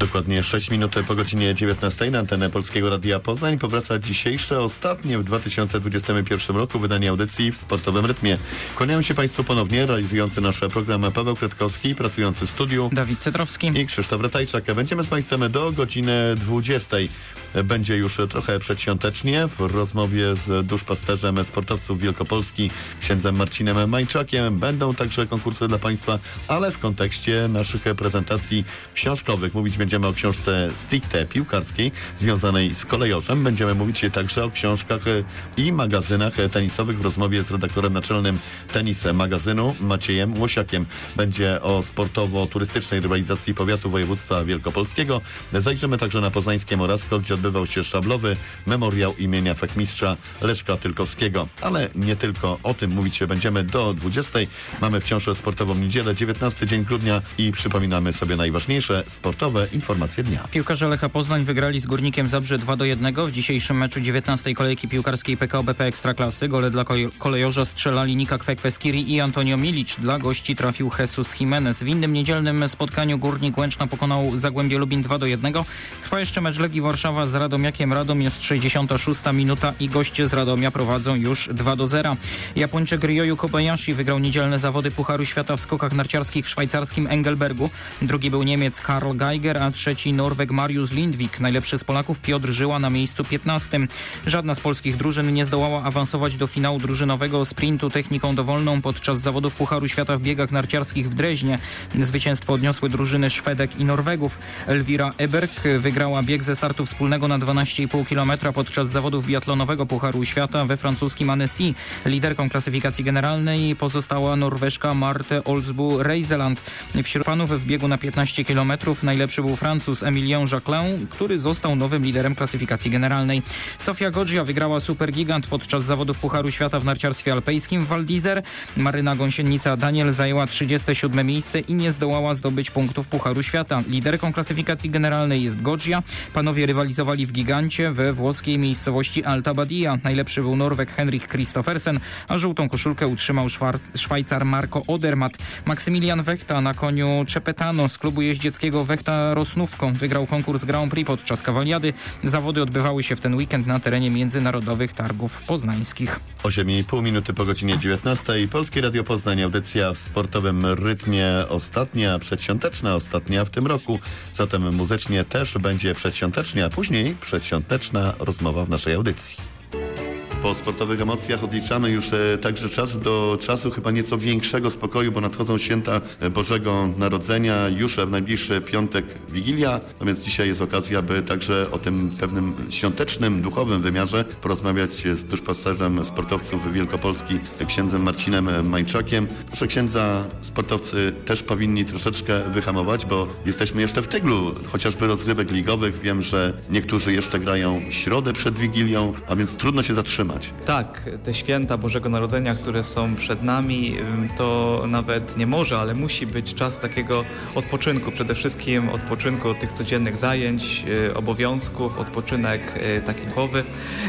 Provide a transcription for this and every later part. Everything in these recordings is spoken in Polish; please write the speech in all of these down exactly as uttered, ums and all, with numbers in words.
Dokładnie sześć minut po godzinie dziewiętnastej na antenę Polskiego Radia Poznań powraca dzisiejsze, ostatnie w dwa tysiące dwudziestym pierwszym roku wydanie audycji w sportowym rytmie. Kłaniają się Państwu ponownie realizujący nasze programy Paweł Kwiatkowski, pracujący w studiu Dawid Cetrowski i Krzysztof Ratajczak. Będziemy z Państwem do godziny dwudziestej. Będzie już trochę przedświątecznie w rozmowie z duszpasterzem sportowców Wielkopolski, księdzem Marcinem Majczakiem. Będą także konkursy dla Państwa, ale w kontekście naszych prezentacji książkowych. Mówić będziemy o książce stricte piłkarskiej związanej z kolejorzem. Będziemy mówić także o książkach i magazynach tenisowych w rozmowie z redaktorem naczelnym Tenis Magazynu Maciejem Łosiakiem. Będzie o sportowo-turystycznej rywalizacji powiatu województwa wielkopolskiego. Zajrzymy także na poznańskie Morasko, gdzie odbywał się szablowy memoriał imienia fechmistrza Leszka Tylkowskiego. Ale nie tylko o tym mówić się będziemy do dwudziestej. Mamy wciąż sportową niedzielę, dziewiętnasty dzień grudnia i przypominamy sobie najważniejsze sportowe informacje dnia. Piłkarze Lecha Poznań wygrali z Górnikiem Zabrze dwa do jednego w dzisiejszym meczu dziewiętnastej kolejki piłkarskiej P K O B P Ekstraklasy. Gole dla kolejorza strzelali Nika Kwekwe-Skiri i Antonio Milic. Dla gości trafił Jesus Jimenez. W innym niedzielnym spotkaniu Górnik Łęczna pokonał Zagłębie Lubin dwa do jednego. Trwa jeszcze mecz Legii Warszawa z Radomiakiem. Radom jest sześćdziesiąta szósta minuta i goście z Radomia prowadzą już dwa do zera. Japończyk Ryoyu Kobayashi wygrał niedzielne zawody Pucharu Świata w skokach narciarskich w szwajcarskim Engelbergu. Drugi był Niemiec Karl Geiger, a trzeci Norweg Mariusz Lindvik. Najlepszy z Polaków Piotr Żyła na miejscu piętnastym. Żadna z polskich drużyn nie zdołała awansować do finału drużynowego sprintu techniką dowolną podczas zawodów Pucharu Świata w biegach narciarskich w Dreźnie. Zwycięstwo odniosły drużyny Szwedek i Norwegów. Elvira Eberg wygrała bieg ze startu wspólnego na dwanaście i pół kilometra podczas zawodów biatlonowego Pucharu Świata we francuskim Annecy. Liderką klasyfikacji generalnej pozostała Norweżka Marte Olsbu-Reiseland. Wśród panów w biegu na piętnaście kilometrów najlepszy był Francuz Emilien Jacquelin, który został nowym liderem klasyfikacji generalnej. Sofia Goggia wygrała Supergigant podczas zawodów Pucharu Świata w narciarstwie alpejskim w Val d'Isère. Maryna Gąsienica-Daniel zajęła trzydzieste siódme miejsce i nie zdołała zdobyć punktów Pucharu Świata. Liderką klasyfikacji generalnej jest Goggia. Panowie rywalizowali w gigancie we włoskiej miejscowości Alta Badia. Najlepszy był Norweg Henrik Kristoffersen, a żółtą koszulkę utrzymał Szwar- Szwajcar Marco Odermatt. Maksymilian Wechta na koniu Cepetano z klubu jeździeckiego Wechta Rosnówką wygrał konkurs Grand Prix podczas kawaliady. Zawody odbywały się w ten weekend na terenie Międzynarodowych Targów Poznańskich. osiem i pół minuty po godzinie dziewiętnastej. Polskie Radio Poznań, audycja w sportowym rytmie ostatnia, przedświąteczna ostatnia w tym roku. Zatem muzycznie też będzie przedświątecznie, a później przedświąteczna rozmowa w naszej audycji. Po sportowych emocjach odliczamy już e, także czas do czasu chyba nieco większego spokoju, bo nadchodzą święta Bożego Narodzenia, już w najbliższy piątek Wigilia, no więc dzisiaj jest okazja, by także o tym pewnym świątecznym, duchowym wymiarze porozmawiać z duszpasterzem sportowców Wielkopolski, księdzem Marcinem Majczakiem. Proszę księdza, sportowcy też powinni troszeczkę wyhamować, bo jesteśmy jeszcze w tyglu chociażby rozgrywek ligowych. Wiem, że niektórzy jeszcze grają w środę przed Wigilią, a więc trudno się zatrzymać. Tak, te święta Bożego Narodzenia, które są przed nami, to nawet nie może, ale musi być czas takiego odpoczynku. Przede wszystkim odpoczynku od tych codziennych zajęć, obowiązków, odpoczynek taki duchowy.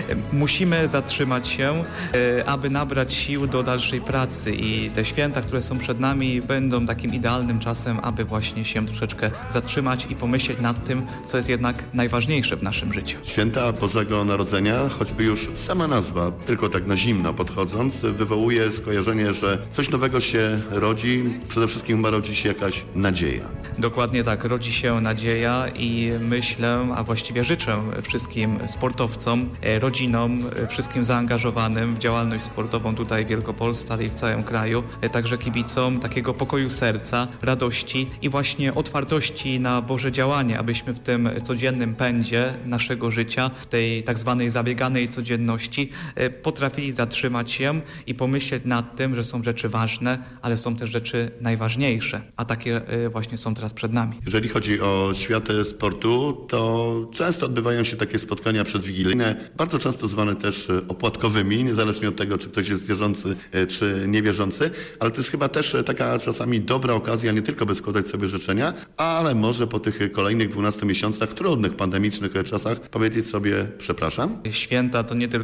Musimy zatrzymać się, aby nabrać sił do dalszej pracy i te święta, które są przed nami, będą takim idealnym czasem, aby właśnie się troszeczkę zatrzymać i pomyśleć nad tym, co jest jednak najważniejsze w naszym życiu. Święta Bożego Narodzenia, choćby już sama nazwa, tylko tak na zimno podchodząc, wywołuje skojarzenie, że coś nowego się rodzi, przede wszystkim ma rodzi się jakaś nadzieja. Dokładnie tak, rodzi się nadzieja i myślę, a właściwie życzę wszystkim sportowcom, rodzinom, wszystkim zaangażowanym w działalność sportową tutaj w Wielkopolsce, ale i w całym kraju, także kibicom takiego pokoju serca, radości i właśnie otwartości na Boże działanie, abyśmy w tym codziennym pędzie naszego życia, w tej tak zwanej zabieganej codzienności potrafili zatrzymać się i pomyśleć nad tym, że są rzeczy ważne, ale są też rzeczy najważniejsze, a takie właśnie są teraz przed nami. Jeżeli chodzi o świat sportu, to często odbywają się takie spotkania przedwigilijne, bardzo często zwane też opłatkowymi, niezależnie od tego, czy ktoś jest wierzący, czy niewierzący, ale to jest chyba też taka czasami dobra okazja, nie tylko by składać sobie życzenia, ale może po tych kolejnych dwunastu miesiącach, trudnych, pandemicznych czasach powiedzieć sobie przepraszam. Święta to nie tylko czas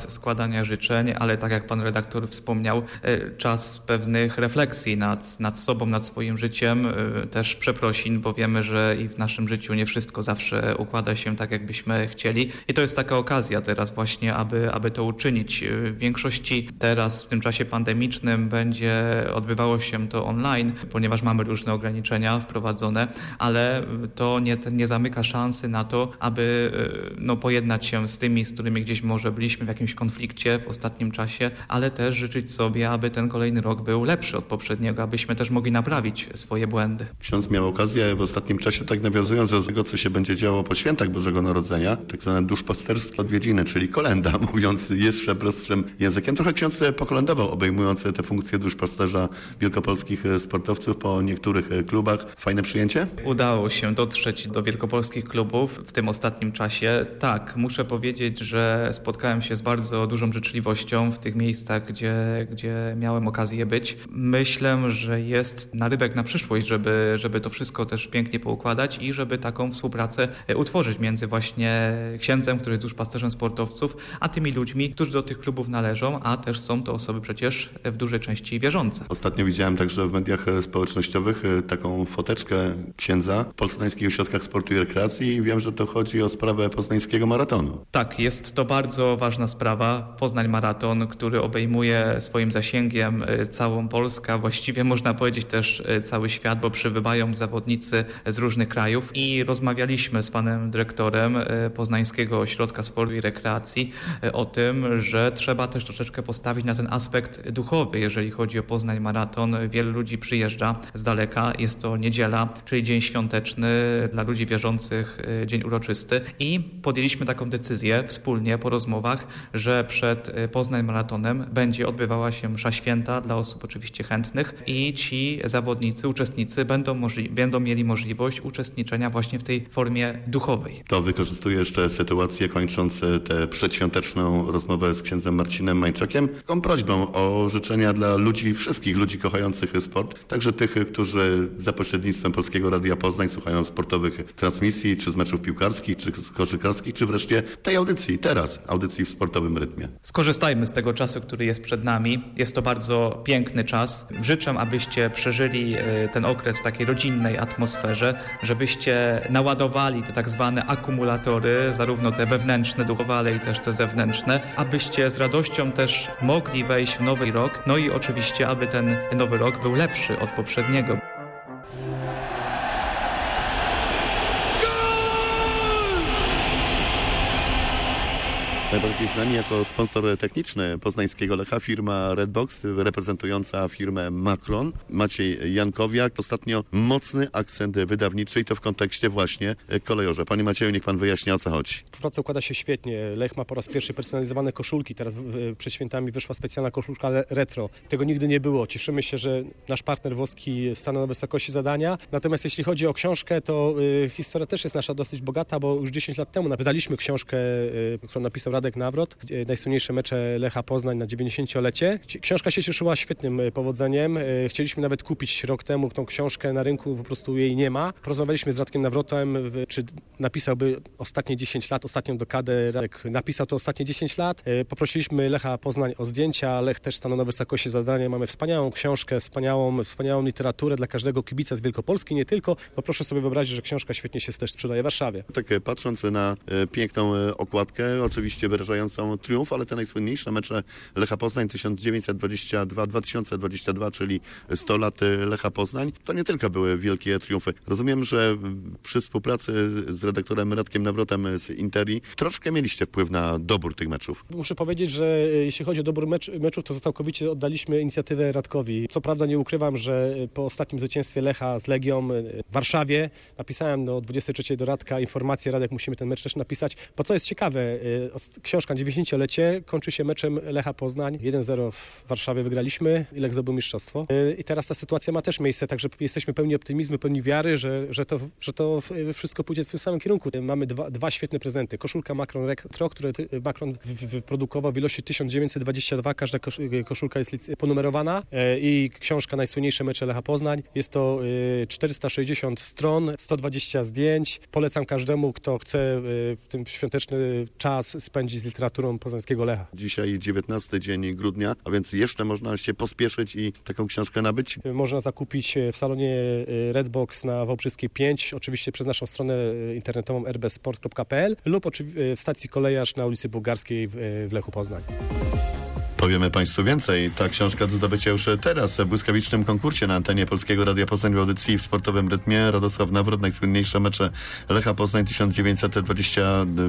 czas składania życzeń, ale tak jak pan redaktor wspomniał, czas pewnych refleksji nad, nad sobą, nad swoim życiem, też przeprosin, bo wiemy, że i w naszym życiu nie wszystko zawsze układa się tak, jakbyśmy chcieli. I to jest taka okazja teraz właśnie, aby, aby to uczynić. W większości teraz w tym czasie pandemicznym będzie odbywało się to online, ponieważ mamy różne ograniczenia wprowadzone, ale to nie, nie zamyka szansy na to, aby no, pojednać się z tymi, z którymi gdzieś może byliśmy w jakimś konflikcie w ostatnim czasie, ale też życzyć sobie, aby ten kolejny rok był lepszy od poprzedniego, abyśmy też mogli naprawić swoje błędy. Ksiądz miał okazję w ostatnim czasie, tak nawiązując do tego, co się będzie działo po świętach Bożego Narodzenia, tak zwane duszpasterskie odwiedziny, czyli kolenda, mówiąc jeszcze prostszym językiem. Trochę ksiądz pokolędował, obejmując te funkcje duszpasterza wielkopolskich sportowców po niektórych klubach. Fajne przyjęcie? Udało się dotrzeć do wielkopolskich klubów w tym ostatnim czasie. Tak, muszę powiedzieć, że spotkałem się z bardzo dużą życzliwością w tych miejscach, gdzie, gdzie miałem okazję być. Myślę, że jest narybek na przyszłość, żeby, żeby to wszystko też pięknie poukładać i żeby taką współpracę utworzyć między właśnie księdzem, który jest duszpasterzem sportowców, a tymi ludźmi, którzy do tych klubów należą, a też są to osoby przecież w dużej części wierzące. Ostatnio widziałem także w mediach społecznościowych taką foteczkę księdza w Poznańskich Ośrodkach Sportu i Rekreacji i wiem, że to chodzi o sprawę poznańskiego maratonu. Tak, jest to bardzo ważna sprawa. Poznań Maraton, który obejmuje swoim zasięgiem całą Polskę, a właściwie można powiedzieć też cały świat, bo przybywają zawodnicy z różnych krajów i rozmawialiśmy z panem dyrektorem Poznańskiego Ośrodka Sportu i Rekreacji o tym, że trzeba też troszeczkę postawić na ten aspekt duchowy, jeżeli chodzi o Poznań Maraton. Wielu ludzi przyjeżdża z daleka, jest to niedziela, czyli dzień świąteczny, dla ludzi wierzących dzień uroczysty i podjęliśmy taką decyzję wspólnie po rozmowach, że przed Poznań Maratonem będzie odbywała się msza święta dla osób oczywiście chętnych i ci zawodnicy, uczestnicy będą, możli- będą mieli możliwość uczestniczenia właśnie w tej formie duchowej. To wykorzystuję jeszcze sytuację, kończąc tę przedświąteczną rozmowę z księdzem Marcinem Mańczakiem, taką prośbą o życzenia dla ludzi, wszystkich ludzi kochających sport, także tych, którzy za pośrednictwem Polskiego Radia Poznań słuchają sportowych transmisji, czy z meczów piłkarskich, czy z koszykarskich, czy wreszcie tej audycji, teraz, audycji w sportowym rytmie. Skorzystajmy z tego czasu, który jest przed nami. Jest to bardzo piękny czas. Życzę, abyście przeżyli ten okres w takiej rodzinnej atmosferze, żebyście naładowali te tak zwane akumulatory, zarówno te wewnętrzne, duchowe, ale i też te zewnętrzne, abyście z radością też mogli wejść w nowy rok, no i oczywiście, aby ten nowy rok był lepszy od poprzedniego. Najbardziej znani jako sponsor techniczny poznańskiego Lecha firma Redbox, reprezentująca firmę Macron, Maciej Jankowiak. Ostatnio mocny akcent wydawniczy i to w kontekście właśnie kolejorza. Panie Macieju, niech pan wyjaśni, o co chodzi. Praca układa się świetnie. Lech ma po raz pierwszy personalizowane koszulki. Teraz przed świętami wyszła specjalna koszulka retro. Tego nigdy nie było. Cieszymy się, że nasz partner włoski stanął na wysokości zadania. Natomiast jeśli chodzi o książkę, to y, historia też jest nasza dosyć bogata, bo już dziesięć lat temu wydaliśmy książkę, y, którą napisał Radek Nawrot, gdzie najsłynniejsze mecze Lecha Poznań na dziewięćdziesięciolecie. Książka się cieszyła świetnym powodzeniem. Chcieliśmy nawet kupić rok temu tą książkę, na rynku po prostu jej nie ma. Porozmawialiśmy z Radkiem Nawrotem, czy napisałby ostatnie dziesięć lat, ostatnią dekadę. Radek napisał to ostatnie dziesięć lat. Poprosiliśmy Lecha Poznań o zdjęcia. Lech też stanął na wysokości zadania. Mamy wspaniałą książkę, wspaniałą, wspaniałą literaturę dla każdego kibica z Wielkopolski, nie tylko, bo proszę sobie wyobrazić, że książka świetnie się też sprzedaje w Warszawie. Tak patrząc na piękną okładkę, oczywiście wyrażającą triumf, ale te najsłynniejsze mecze Lecha Poznań tysiąc dziewięćset dwadzieścia dwa dwa tysiące dwadzieścia dwa, czyli sto lat Lecha Poznań, to nie tylko były wielkie triumfy. Rozumiem, że przy współpracy z redaktorem Radkiem Nawrotem z Interi troszkę mieliście wpływ na dobór tych meczów. Muszę powiedzieć, że jeśli chodzi o dobór mecz, meczów, to całkowicie oddaliśmy inicjatywę Radkowi. Co prawda nie ukrywam, że po ostatnim zwycięstwie Lecha z Legią w Warszawie napisałem do dwudziestej trzeciej do Radka informację, Radek, musimy ten mecz też napisać. Bo co jest ciekawe, książka dziewięćdziesięciolecie kończy się meczem Lecha Poznań. jeden zero w Warszawie wygraliśmy i Lech zdobył mistrzostwo. I teraz ta sytuacja ma też miejsce, także jesteśmy pełni optymizmu, pełni wiary, że, że, to, że to wszystko pójdzie w tym samym kierunku. Mamy dwa, dwa świetne prezenty. Koszulka Macron Retro, które Macron wyprodukował w ilości tysiąc dziewięćset dwadzieścia dwa. Każda koszulka jest ponumerowana i książka Najsłynniejsze mecze Lecha Poznań. Jest to czterysta sześćdziesiąt stron, sto dwadzieścia zdjęć. Polecam każdemu, kto chce w tym świąteczny czas spędzić oszczędzić z literaturą poznańskiego Lecha. Dzisiaj dziewiętnasty dzień grudnia, a więc jeszcze można się pospieszyć i taką książkę nabyć. Można zakupić w salonie Redbox na Wałbrzyskiej pięć, oczywiście przez naszą stronę internetową r b sport kropka p l lub oczywiście w stacji Kolejarz na ulicy Bułgarskiej w Lechu Poznań. Powiemy Państwu więcej. Ta książka do zdobycia już teraz w błyskawicznym konkursie na antenie Polskiego Radia Poznań w audycji w sportowym rytmie. Radosław Nawrot, najsłynniejsze mecze Lecha Poznań tysiąc dziewięćset dwadzieścia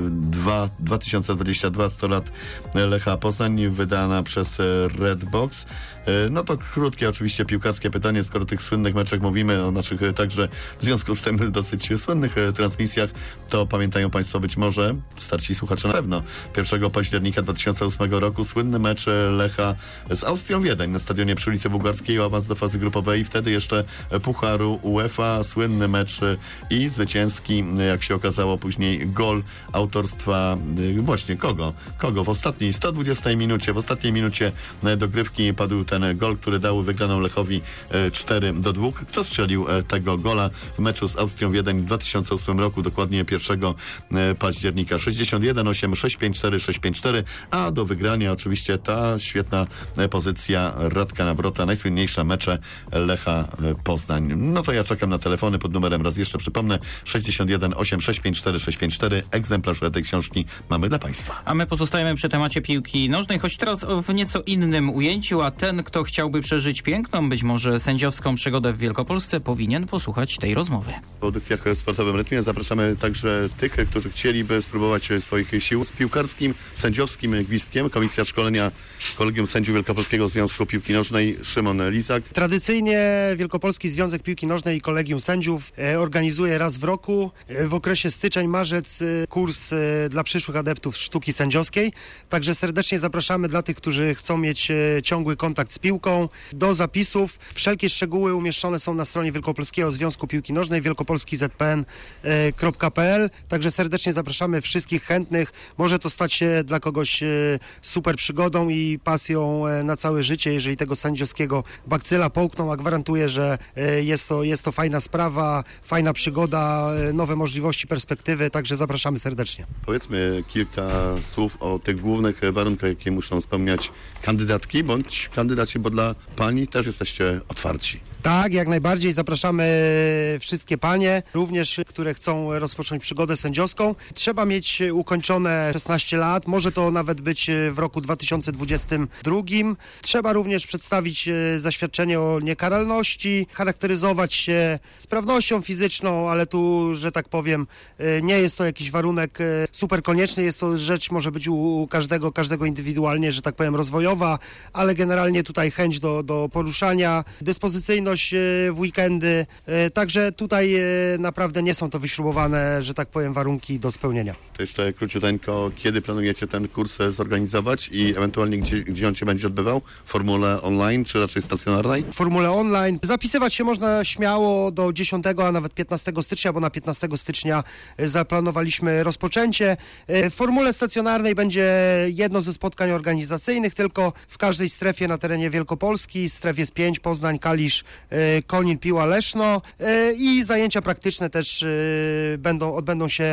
dwa dwa tysiące dwadzieścia dwa, sto lat Lecha Poznań, wydana przez Redbox. No to krótkie oczywiście piłkarskie pytanie, skoro o tych słynnych meczach mówimy, o naszych także w związku z tym dosyć słynnych transmisjach, to pamiętają Państwo być może, starsi słuchacze na pewno, pierwszego października dwa tysiące ósmego roku słynny mecz Lecha z Austrią Wiedeń na stadionie przy ulicy Bułgarskiej o awans do fazy grupowej, wtedy jeszcze Pucharu UEFA, słynny mecz i zwycięski, jak się okazało później, gol autorstwa właśnie kogo? Kogo? W ostatniej sto dwudziestej minucie, w ostatniej minucie dogrywki padł ten gol, który dał wygraną Lechowi cztery do dwóch. Kto strzelił tego gola w meczu z Austrią Wiedeń w dwa tysiące ósmym roku, dokładnie pierwszego października? sześćdziesiąt jeden osiem sześć pięć cztery sześć pięć cztery, a do wygrania oczywiście ta świetna pozycja Radka Nawrota, najsłynniejsze mecze Lecha Poznań. No to ja czekam na telefony pod numerem, raz jeszcze przypomnę, sześćdziesiąt jeden osiem sześć pięć cztery sześć pięć cztery. Egzemplarz tej książki mamy dla Państwa. A my pozostajemy przy temacie piłki nożnej, choć teraz w nieco innym ujęciu, a ten, kto chciałby przeżyć piękną, być może sędziowską przygodę w Wielkopolsce, powinien posłuchać tej rozmowy. W audycjach w Sportowym Rytmie zapraszamy także tych, którzy chcieliby spróbować swoich sił z piłkarskim, sędziowskim gwizdkiem. Komisja Szkolenia Kolegium Sędziów Wielkopolskiego Związku Piłki Nożnej, Szymon Lizak. Tradycyjnie Wielkopolski Związek Piłki Nożnej i Kolegium Sędziów organizuje raz w roku w okresie styczeń-marzec kurs dla przyszłych adeptów sztuki sędziowskiej. Także serdecznie zapraszamy dla tych, którzy chcą mieć ciągły kontakt z piłką, do zapisów. Wszelkie szczegóły umieszczone są na stronie Wielkopolskiego Związku Piłki Nożnej wielkopolski zet pe en kropka pe el. Także serdecznie zapraszamy wszystkich chętnych. Może to stać się dla kogoś super przygodą i pasją na całe życie, jeżeli tego sędziowskiego bakcyla połkną, a gwarantuję, że jest to, jest to fajna sprawa, fajna przygoda, nowe możliwości, perspektywy, także zapraszamy serdecznie. Powiedzmy kilka słów o tych głównych warunkach, jakie muszą spełniać kandydatki bądź kandydaci, bo dla Pani też jesteście otwarci. Tak, jak najbardziej zapraszamy wszystkie panie, również które chcą rozpocząć przygodę sędziowską. Trzeba mieć ukończone szesnaście lat, może to nawet być w roku dwa tysiące dwudziestym drugim. Trzeba również przedstawić zaświadczenie o niekaralności, charakteryzować się sprawnością fizyczną, ale tu, że tak powiem, nie jest to jakiś warunek super konieczny, jest to rzecz, może być u każdego, każdego indywidualnie, że tak powiem, rozwojowa, ale generalnie tutaj chęć do, do poruszania, dyspozycyjność w weekendy, także tutaj naprawdę nie są to wyśrubowane, że tak powiem, warunki do spełnienia. To jeszcze króciuteńko, kiedy planujecie ten kurs zorganizować i ewentualnie gdzie, gdzie on się będzie odbywał? W formule online czy raczej stacjonarnej? W formule online. Zapisywać się można śmiało do dziesiątego, a nawet piętnastego stycznia, bo na piętnastego stycznia zaplanowaliśmy rozpoczęcie. W formule stacjonarnej będzie jedno ze spotkań organizacyjnych, tylko w każdej strefie na terenie Wielkopolski, strefie jest pięć, Poznań, Kalisz, Konin, Piła, Leszno, i zajęcia praktyczne też będą, odbędą się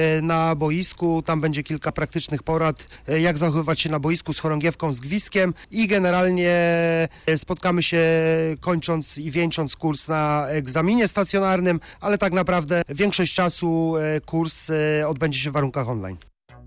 na boisku. Tam będzie kilka praktycznych porad, jak zachowywać się na boisku z chorągiewką, z gwizdkiem i generalnie spotkamy się kończąc i wieńcząc kurs na egzaminie stacjonarnym, ale tak naprawdę większość czasu kurs odbędzie się w warunkach online.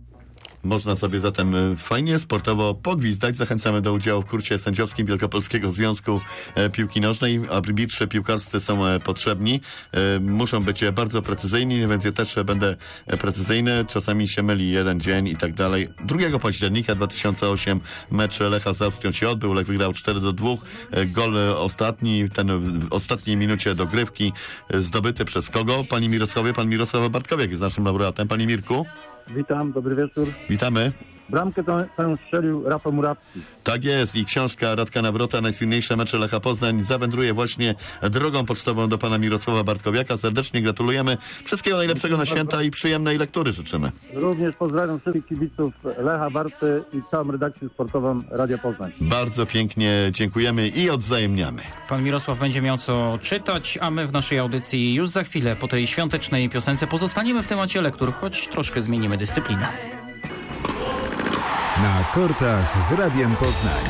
Można sobie zatem fajnie, sportowo pogwizdać. Zachęcamy do udziału w kursie sędziowskim Wielkopolskiego Związku Piłki Nożnej. Arbitrzy piłkarscy są potrzebni. Muszą być bardzo precyzyjni, więc ja też będę precyzyjny. Czasami się myli jeden dzień i tak dalej. drugiego października dwa tysiące ósmego mecz Lecha z Austrią się odbył. Lech wygrał cztery do dwóch. Gol ostatni, ten w ostatniej minucie dogrywki zdobyty przez kogo? Pani Mirosławie, pan Mirosław Bartkowiak jest naszym laureatem. Pani Mirku? Witam, dobry wieczór. Witamy. Bramkę tę strzelił Rafał Murawski. Tak jest i książka Radka Nawrota, najsłynniejsze mecze Lecha Poznań, zawędruje właśnie drogą pocztową do pana Mirosława Bartkowiaka. Serdecznie gratulujemy. Wszystkiego najlepszego na święta i przyjemnej lektury życzymy. Również pozdrawiam wszystkich kibiców Lecha, Barty i całą redakcję sportową Radia Poznań. Bardzo pięknie dziękujemy i odwzajemniamy. Pan Mirosław będzie miał co czytać, a my w naszej audycji już za chwilę po tej świątecznej piosence pozostaniemy w temacie lektur, choć troszkę zmienimy dyscyplinę. Na kortach z Radiem Poznań.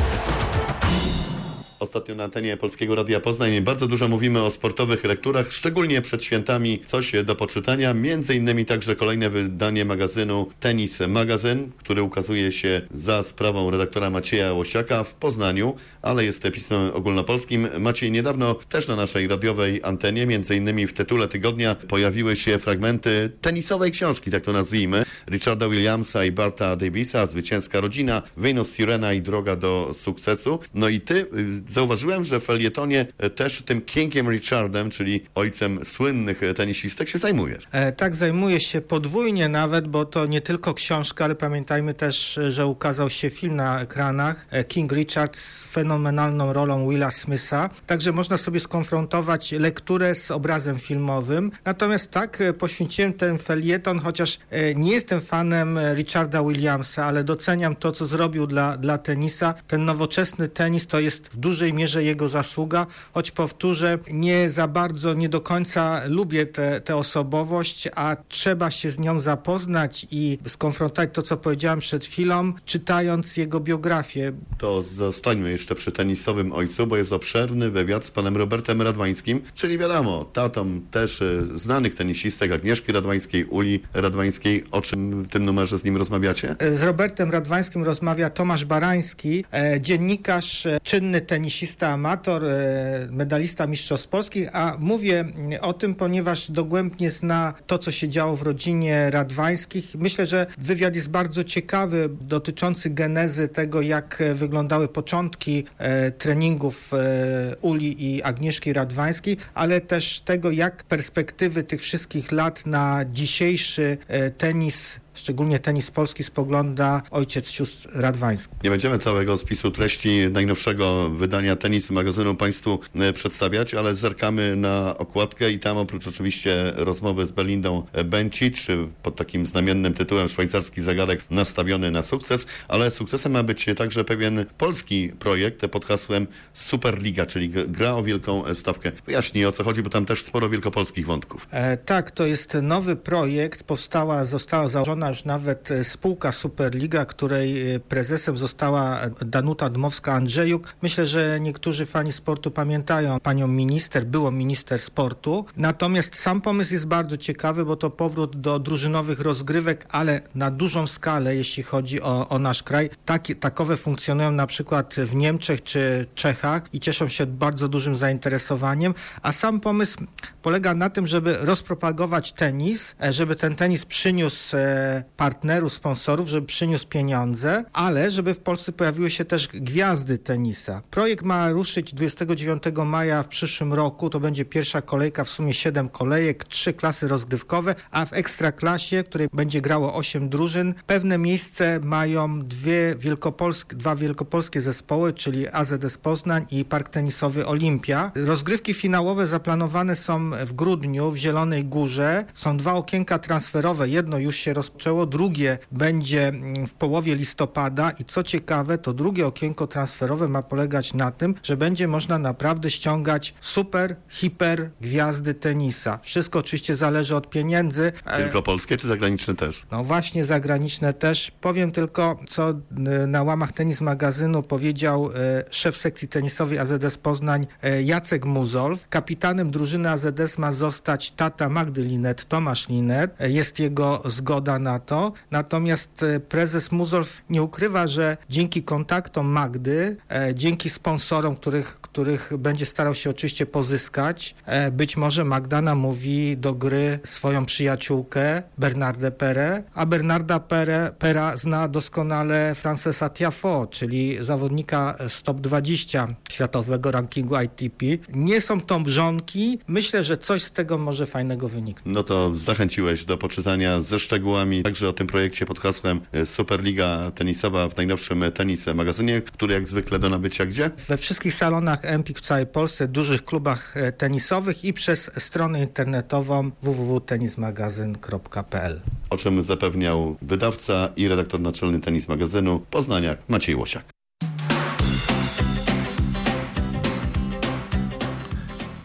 Ostatnio na antenie Polskiego Radia Poznań bardzo dużo mówimy o sportowych lekturach, szczególnie przed świętami coś do poczytania, między innymi także kolejne wydanie magazynu Tenis Magazyn, który ukazuje się za sprawą redaktora Macieja Łosiaka w Poznaniu, ale jest pismem ogólnopolskim. Maciej, niedawno też na naszej radiowej antenie, między innymi w tytule tygodnia pojawiły się fragmenty tenisowej książki, tak to nazwijmy, Richarda Williamsa i Barta Davisa, Zwycięska rodzina, Venus Sirena i Droga do sukcesu. No i ty... Zauważyłem, że w felietonie też tym Kingiem Richardem, czyli ojcem słynnych tenisistek, się zajmujesz. E, tak, zajmuję się podwójnie nawet, bo to nie tylko książka, ale pamiętajmy też, że ukazał się film na ekranach King Richard z fenomenalną rolą Willa Smitha. Także można sobie skonfrontować lekturę z obrazem filmowym. Natomiast tak, poświęciłem ten felieton, chociaż nie jestem fanem Richarda Williamsa, ale doceniam to, co zrobił dla, dla tenisa. Ten nowoczesny tenis to jest w dużej mierze jego zasługa, choć powtórzę, nie za bardzo, nie do końca lubię tę osobowość, a trzeba się z nią zapoznać i skonfrontować to, co powiedziałem przed chwilą, czytając jego biografię. To zostańmy jeszcze przy tenisowym ojcu, bo jest obszerny wywiad z panem Robertem Radwańskim, czyli wiadomo, tatą też znanych tenisistek Agnieszki Radwańskiej, Uli Radwańskiej. O czym w tym numerze z nim rozmawiacie? Z Robertem Radwańskim rozmawia Tomasz Barański, e, dziennikarz, e, czynny tenisista, amator, e, medalista mistrzostw polskich, a mówię o tym, ponieważ dogłębnie zna to, co się działo w rodzinie Radwańskich. Myślę, że wywiad jest bardzo ciekawy, dotyczący genezy tego, jak wyglądały początki e, treningów e, Uli i Agnieszki Radwańskiej, ale też tego, jak perspektywy tych wszystkich lat na dzisiejszy e, tenis, szczególnie tenis polski, spogląda ojciec sióstr Radwańskich. Nie będziemy całego spisu treści najnowszego wydania Tenis Magazynu Państwu przedstawiać, ale zerkamy na okładkę i tam oprócz oczywiście rozmowy z Belindą Bencic pod takim znamiennym tytułem Szwajcarski zegarek nastawiony na sukces, ale sukcesem ma być także pewien polski projekt pod hasłem Superliga, czyli gra o wielką stawkę. Wyjaśnij, o co chodzi, bo tam też sporo wielkopolskich wątków. E, tak, to jest nowy projekt, powstała, została założona już nawet spółka Superliga, której prezesem została Danuta Dmowska-Andrzejuk. Myślę, że niektórzy fani sportu pamiętają panią minister, byłą minister sportu. Natomiast sam pomysł jest bardzo ciekawy, bo to powrót do drużynowych rozgrywek, ale na dużą skalę, jeśli chodzi o, o nasz kraj. Taki, takowe funkcjonują na przykład w Niemczech czy Czechach i cieszą się bardzo dużym zainteresowaniem, a sam pomysł polega na tym, żeby rozpropagować tenis, żeby ten tenis przyniósł partnerów, sponsorów, żeby przyniósł pieniądze, ale żeby w Polsce pojawiły się też gwiazdy tenisa. Projekt ma ruszyć dwudziestego dziewiątego maja w przyszłym roku. To będzie pierwsza kolejka, w sumie siedem kolejek, trzy klasy rozgrywkowe, a w ekstraklasie, w której będzie grało osiem drużyn, pewne miejsce mają dwie wielkopolskie, dwa wielkopolskie zespoły, czyli A Z S Poznań i Park Tenisowy Olimpia. Rozgrywki finałowe zaplanowane są w grudniu w Zielonej Górze. Są dwa okienka transferowe. Jedno już się rozpoczęło, drugie będzie w połowie listopada i co ciekawe, to drugie okienko transferowe ma polegać na tym, że będzie można naprawdę ściągać super, hiper gwiazdy tenisa. Wszystko oczywiście zależy od pieniędzy. Tylko polskie czy zagraniczne też? No właśnie zagraniczne też. Powiem tylko, co na łamach Tenis Magazynu powiedział szef sekcji tenisowej A Z S Poznań Jacek Muzolf. Kapitanem drużyny A Z S ma zostać tata Magdy Linet, Tomasz Linet. Jest jego zgoda na to. Natomiast prezes Muzolf nie ukrywa, że dzięki kontaktom Magdy, e, dzięki sponsorom, których, których będzie starał się oczywiście pozyskać, e, być może Magda namówi do gry swoją przyjaciółkę Bernardę Perę, a Bernarda Perę, Pera zna doskonale Francesa Tiafoe, czyli zawodnika z top dwadzieścia światowego rankingu I T P. Nie są to mrzonki. Myślę, że coś z tego może fajnego wyniknąć. No to zachęciłeś do poczytania ze szczegółami także o tym projekcie pod hasłem Superliga Tenisowa w najnowszym Tenis Magazynie, który jak zwykle do nabycia gdzie? We wszystkich salonach Empik w całej Polsce, dużych klubach tenisowych i przez stronę internetową w w w kropka tenis magazyn kropka p l. O czym zapewniał wydawca i redaktor naczelny Tenis Magazynu Poznaniak Maciej Łosiak.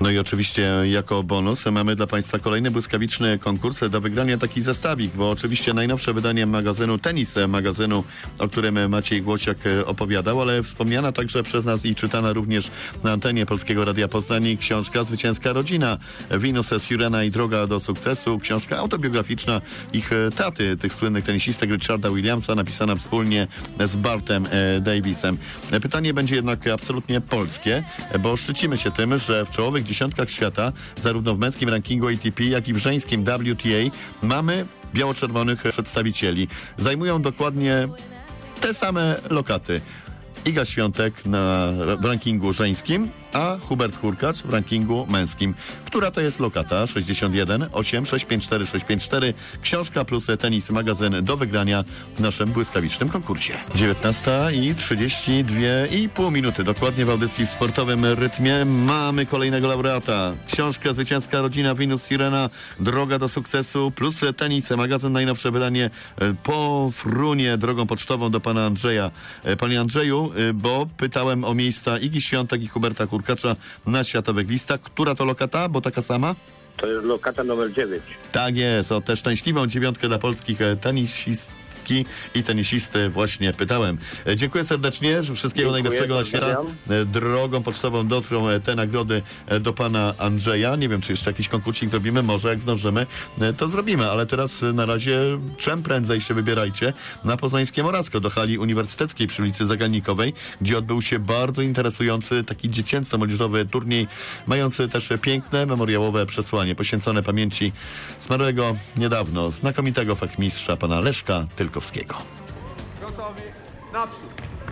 No i oczywiście jako bonus mamy dla Państwa kolejny błyskawiczny konkurs do wygrania taki zestawik, bo oczywiście najnowsze wydanie magazynu Tenis, magazynu, o którym Maciej Głosiak opowiadał, ale wspomniana także przez nas i czytana również na antenie Polskiego Radia Poznań książka Zwycięska rodzina. Venus Sirena i droga do sukcesu. Książka autobiograficzna ich taty, tych słynnych tenisistek Richarda Williamsa, napisana wspólnie z Bartem Davisem. Pytanie będzie jednak absolutnie polskie, bo szczycimy się tym, że w czołowych dziesiątkach świata, zarówno w męskim rankingu A T P, jak i w żeńskim W T A mamy biało-czerwonych przedstawicieli. Zajmują dokładnie te same lokaty. Iga Świątek na, w rankingu żeńskim, a Hubert Hurkacz w rankingu męskim. Która to jest lokata? sześćdziesiąt jeden osiem sześć pięć cztery sześć pięć cztery. Książka plus tenis magazyn do wygrania w naszym błyskawicznym konkursie. dziewiętnasta i trzydzieści dwie i pół minuty. Dokładnie w audycji w sportowym rytmie mamy kolejnego laureata. Książka Zwycięska rodzina Venus Sirena, droga do sukcesu plus tenis magazyn, najnowsze wydanie po frunie drogą pocztową do pana Andrzeja. Panie Andrzeju, bo pytałem o miejsca Igi Świątek i Huberta Hurkacza na światowych listach. Która to lokata? Bo taka sama? To jest lokata numer dziewięć. Tak jest, o tę szczęśliwą dziewiątkę dla polskich tenisistów i tenisisty właśnie pytałem. Dziękuję serdecznie, że wszystkiego Dziękuję, najlepszego na świata. Drogą pocztową dotrą te nagrody do pana Andrzeja. Nie wiem, czy jeszcze jakiś konkursik zrobimy, może jak zdążymy, to zrobimy, ale teraz na razie czym prędzej się wybierajcie na poznańskie Morasko do hali uniwersyteckiej przy ulicy Zagalnikowej, gdzie odbył się bardzo interesujący taki dziecięco-młodzieżowy turniej, mający też piękne, memoriałowe przesłanie poświęcone pamięci zmarłego niedawno znakomitego fachmistrza pana Leszka Tylkowskiego. Gotowi? Naprzód.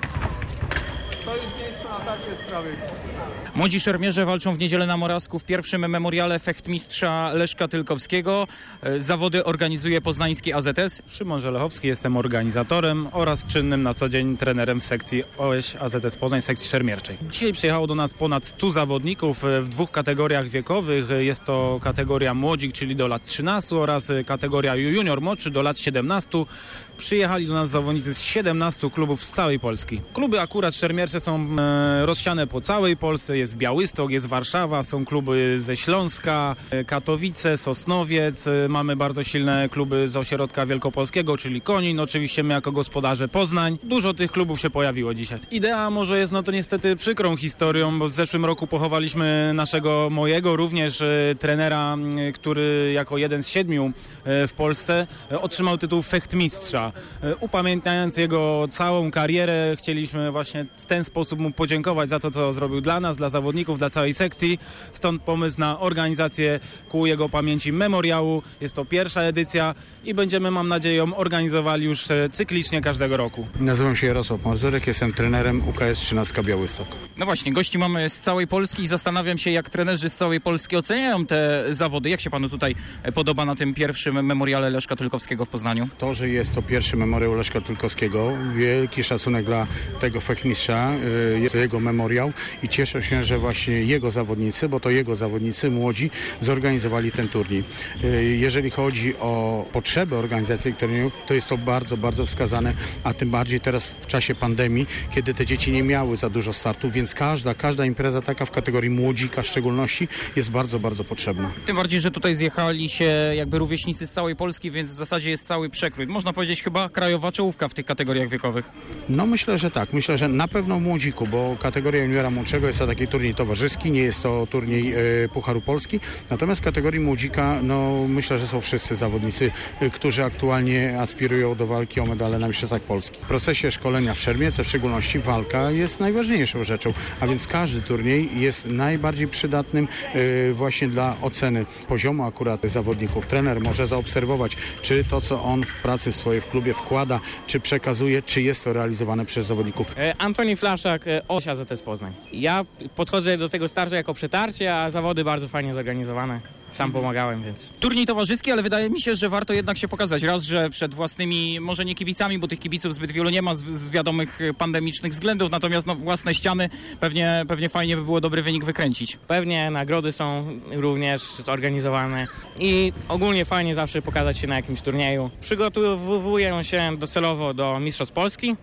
To już miejsce na tarcie sprawy. Młodzi szermierze walczą w niedzielę na Morawsku w pierwszym memoriale fechtmistrza Leszka Tylkowskiego. Zawody organizuje poznański A Z S. Szymon Żelechowski, jestem organizatorem oraz czynnym na co dzień trenerem w sekcji O Ś A Z S Poznań, sekcji szermierczej. Dzisiaj przyjechało do nas ponad stu zawodników w dwóch kategoriach wiekowych. Jest to kategoria młodzik, czyli do lat trzynastu, oraz kategoria junior młodszy do lat siedemnastu. Przyjechali do nas zawodnicy z siedemnastu klubów z całej Polski. Kluby akurat szermiercze są e, rozsiane po całej Polsce. Jest Białystok, jest Warszawa, są kluby ze Śląska, Katowice, Sosnowiec. Mamy bardzo silne kluby z ośrodka wielkopolskiego, czyli Konin. Oczywiście my jako gospodarze Poznań. Dużo tych klubów się pojawiło dzisiaj. Idea może jest no to niestety przykrą historią, bo w zeszłym roku pochowaliśmy naszego, mojego również e, trenera, e, który jako jeden z siedmiu e, w Polsce e, otrzymał tytuł fechtmistrza. E, upamiętniając jego całą karierę, chcieliśmy właśnie w ten sposób mu podziękować za to, co zrobił dla nas, dla zawodników, dla całej sekcji. Stąd pomysł na organizację ku jego pamięci memoriału. Jest to pierwsza edycja i będziemy, mam nadzieję, organizowali już cyklicznie każdego roku. Nazywam się Jarosław Mazurek, jestem trenerem U K S trzynastka Białystok. No właśnie, gości mamy z całej Polski i zastanawiam się, jak trenerzy z całej Polski oceniają te zawody. Jak się panu tutaj podoba na tym pierwszym memoriale Leszka Tylkowskiego w Poznaniu? To, że jest to pierwszy memoriał Leszka Tylkowskiego, wielki szacunek dla tego fechtmistrza, jest jego memoriał i cieszę się, że właśnie jego zawodnicy, bo to jego zawodnicy młodzi zorganizowali ten turniej. Jeżeli chodzi o potrzeby organizacji turniejów, to jest to bardzo, bardzo wskazane, a tym bardziej teraz w czasie pandemii, kiedy te dzieci nie miały za dużo startów, więc każda, każda impreza taka w kategorii młodzika w szczególności jest bardzo, bardzo potrzebna. Tym bardziej, że tutaj zjechali się jakby rówieśnicy z całej Polski, więc w zasadzie jest cały przekrój. Można powiedzieć chyba krajowa czołówka w tych kategoriach wiekowych. No myślę, że tak. Myślę, że na pewno w młodziku, bo kategoria juniora młodszego jest to taki turniej towarzyski, nie jest to turniej e, Pucharu Polski. Natomiast w kategorii młodzika, no myślę, że są wszyscy zawodnicy, e, którzy aktualnie aspirują do walki o medale na Mistrzostwach Polski. W procesie szkolenia w szermierce w szczególności walka jest najważniejszą rzeczą, a więc każdy turniej jest najbardziej przydatnym e, właśnie dla oceny poziomu akurat zawodników. Trener może zaobserwować, czy to, co on w pracy w swojej w klubie wkłada, czy przekazuje, czy jest to realizowane przez zawodników. E, Antoni Flaszak, e, O Ś A Z S Poznań. Ja podchodzę do tego startu jako przetarcie, a zawody bardzo fajnie zorganizowane. Sam pomagałem, więc... Turniej towarzyski, ale wydaje mi się, że warto jednak się pokazać. Raz, że przed własnymi, może nie kibicami, bo tych kibiców zbyt wielu nie ma z, z wiadomych pandemicznych względów, natomiast no, własne ściany pewnie, pewnie fajnie by było dobry wynik wykręcić. Pewnie nagrody są również zorganizowane i ogólnie fajnie zawsze pokazać się na jakimś turnieju. Przygotowuję się docelowo do Mistrzostw Polski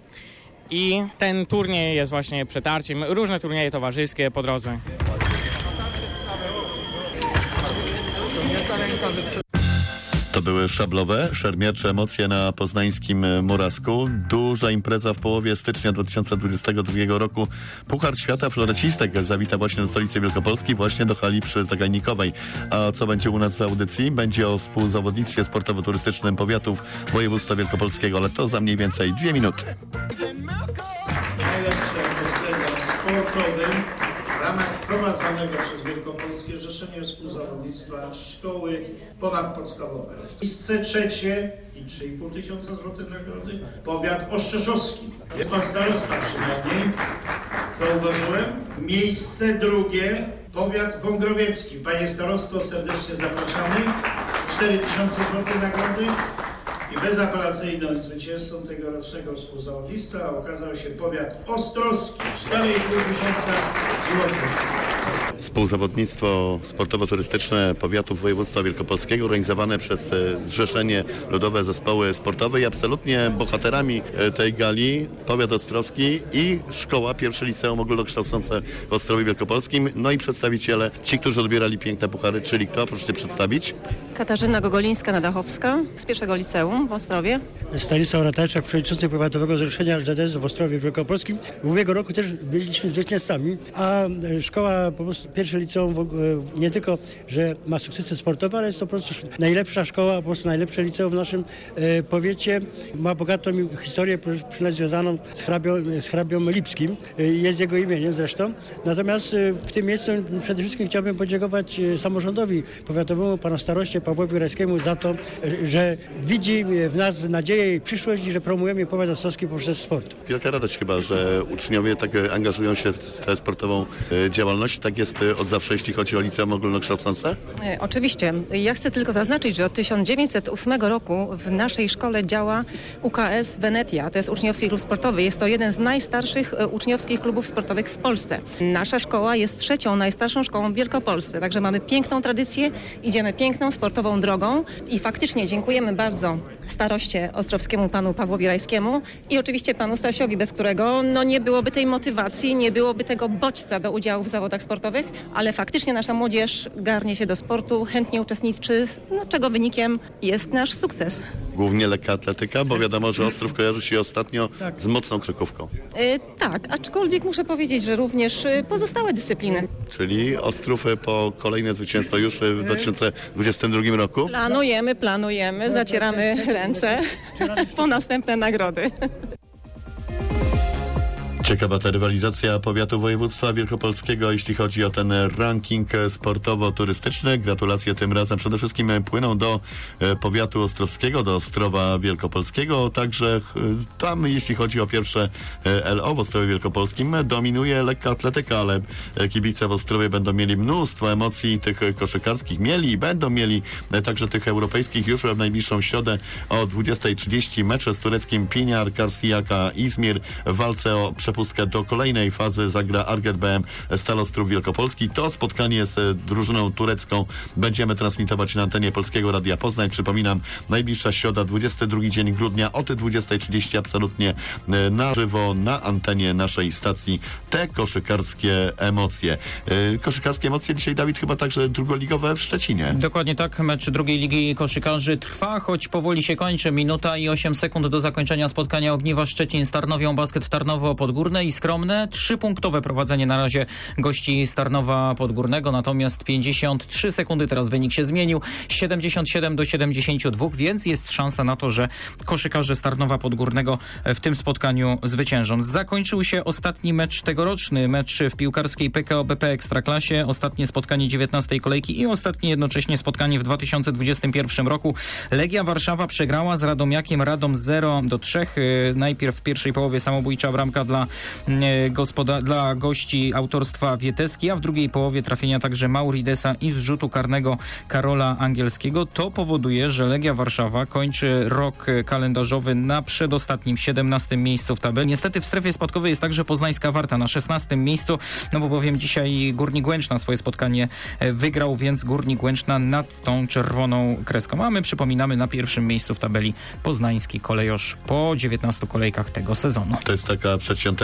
i ten turniej jest właśnie przetarciem. Różne turnieje towarzyskie po drodze. prosta ręka, że trzeba... To były szablowe, szermiercze emocje na poznańskim Murasku. Duża impreza w połowie stycznia dwa tysiące dwudziestego drugiego roku. Puchar Świata Florecistek zawita właśnie do stolicy Wielkopolski, właśnie do hali przy Zagajnikowej. A co będzie u nas w audycji? Będzie o współzawodnictwie sportowo-turystycznym powiatów województwa wielkopolskiego, ale to za mniej więcej dwie minuty. Najlepsze określenia sportowym w ramach prowadzonego przez Wielkopolskie Zrzeszenie Współzawodnictwa Szkoły Ponadpodstawowe. Miejsce trzecie i trzy i pół tysiąca złotych nagrody. Powiat oszczeszowski. Jest pan starosta przynajmniej, zauważyłem. Miejsce drugie, powiat wągrowiecki. Panie starosto, serdecznie zapraszamy. cztery tysiące złotych nagrody. I bezapelacyjnym zwycięzcą tegorocznego współzawodnictwa okazał się powiat ostrowski, cztery i pół tysiąca złotych. Współzawodnictwo sportowo-turystyczne powiatów województwa wielkopolskiego organizowane przez Zrzeszenie Ludowe Zespoły Sportowe i absolutnie bohaterami tej gali powiat ostrowski i szkoła, pierwsze liceum ogólnokształcące w Ostrowie Wielkopolskim, no i przedstawiciele, ci, którzy odbierali piękne puchary, czyli kto? Proszę się przedstawić. Katarzyna Gogolińska-Nadachowska z pierwszego liceum w Ostrowie. Stanisław Ratajczak, przewodniczący Powiatowego Zrzeszenia L Z S w Ostrowie Wielkopolskim. W ubiegłym roku też byliśmy zwycięzcami, a szkoła, po prostu pierwsze liceum nie tylko, że ma sukcesy sportowe, ale jest to po prostu najlepsza szkoła, po prostu najlepsze liceum w naszym e, powiecie. Ma bogatą historię, przynajmniej związaną z hrabią, z hrabią Lipskim. E, jest jego imieniem zresztą. Natomiast e, w tym miejscu przede wszystkim chciałbym podziękować samorządowi powiatowemu, pana staroście Pawłowi Rajskiemu za to, że widzi w nas nadzieję i przyszłość i że promujemy powiat ostrowski poprzez sport. Wielka radość chyba, że uczniowie tak angażują się w tę sportową działalność. Tak jest od zawsze, jeśli chodzi o liceum ogólnokształcące? E, oczywiście. Ja chcę tylko zaznaczyć, że od tysiąc dziewięćset ósmego roku w naszej szkole działa U K S Wenetia. To jest uczniowski klub sportowy. Jest to jeden z najstarszych e, uczniowskich klubów sportowych w Polsce. Nasza szkoła jest trzecią najstarszą szkołą w Wielkopolsce. Także mamy piękną tradycję, idziemy piękną sportową drogą i faktycznie dziękujemy bardzo staroście ostrowskiemu panu Pawłowi Rajskiemu i oczywiście panu Stasiowi, bez którego no, nie byłoby tej motywacji, nie byłoby tego bodźca do udziału w zawodach sportowych, ale faktycznie nasza młodzież garnie się do sportu, chętnie uczestniczy, no, czego wynikiem jest nasz sukces. Głównie lekka atletyka, bo wiadomo, że Ostrów kojarzy się ostatnio tak. z mocną krzykówką. E, tak, aczkolwiek muszę powiedzieć, że również pozostałe dyscypliny. Czyli Ostrów po kolejne zwycięstwo już w dwa tysiące dwudziestym drugim roku? Planujemy, planujemy, zacieramy ręce po następne nagrody. Ciekawa ta rywalizacja powiatu województwa wielkopolskiego, jeśli chodzi o ten ranking sportowo-turystyczny. Gratulacje tym razem przede wszystkim płyną do powiatu ostrowskiego, do Ostrowa Wielkopolskiego. Także tam, jeśli chodzi o pierwsze L O w Ostrowie Wielkopolskim, dominuje lekka atletyka, ale kibice w Ostrowie będą mieli mnóstwo emocji tych koszykarskich. Mieli i będą mieli także tych europejskich już w najbliższą środę o dwudziestej trzydzieści. Mecze z tureckim Piniar, Karsiyaka, Izmir w walce o przepustkę do kolejnej fazy zagra Arget B M Stal Ostrów Wielkopolski. To spotkanie z drużyną turecką będziemy transmitować na antenie Polskiego Radia Poznań. Przypominam, najbliższa środa, dwudziesty drugi dzień grudnia od dwudziestej trzydzieści absolutnie na żywo na antenie naszej stacji te koszykarskie emocje. Koszykarskie emocje dzisiaj, Dawid, chyba także drugoligowe w Szczecinie. Dokładnie tak. Mecz drugiej ligi koszykarzy trwa, choć powoli się kończy. Minuta i osiem sekund do zakończenia spotkania Ogniwa Szczecin z Tarnowią Basket Tarnowo Podgórne i skromne. Trzypunktowe prowadzenie na razie gości z Tarnowa Podgórnego, natomiast pięćdziesiąt trzy sekundy, teraz wynik się zmienił, siedemdziesiąt siedem do siedemdziesięciu dwóch, więc jest szansa na to, że koszykarze z Tarnowa Podgórnego w tym spotkaniu zwyciężą. Zakończył się ostatni mecz tegoroczny, mecz w piłkarskiej P K O B P Ekstraklasie, ostatnie spotkanie dziewiętnastej kolejki i ostatnie jednocześnie spotkanie w dwa tysiące dwudziestym pierwszym roku. Legia Warszawa przegrała z Radomiakiem, Radom zero do trzech. Najpierw w pierwszej połowie samobójcza bramka dla Gospoda- dla gości autorstwa Wieteski, a w drugiej połowie trafienia także Mauridesa i z rzutu karnego Karola Angielskiego. To powoduje, że Legia Warszawa kończy rok kalendarzowy na przedostatnim, siedemnastym miejscu w tabeli. Niestety w strefie spadkowej jest także Poznańska Warta na szesnastym miejscu, no bo bowiem dzisiaj Górnik Łęczna swoje spotkanie wygrał, więc Górnik Łęczna nad tą czerwoną kreską. A my przypominamy, na pierwszym miejscu w tabeli poznański Kolejosz po dziewiętnastu kolejkach tego sezonu. To jest taka przedświąteczna